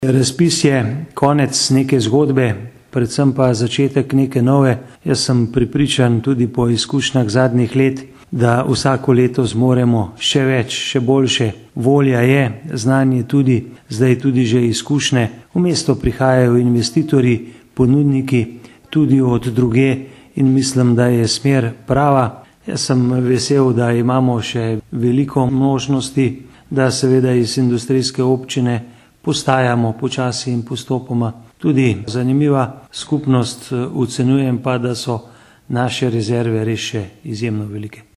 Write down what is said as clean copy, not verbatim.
Razpis je konec neke zgodbe, predvsem pa začetek neke nove. Jaz sem prepričan tudi po izkušnjah zadnjih let, da vsako leto zmoremo še več, še boljše. Volja je, znanje tudi, zdaj tudi že izkušnje. V mesto prihajajo investitorji, ponudniki, tudi od druge in mislim, da je smer prava. Jaz sem vesel, da imamo še veliko možnosti, da seveda iz industrijske občine postajamo počasi in postopoma tudi zanimiva skupnost. Ocenjujem pa, da so naše rezerve res še izjemno velike.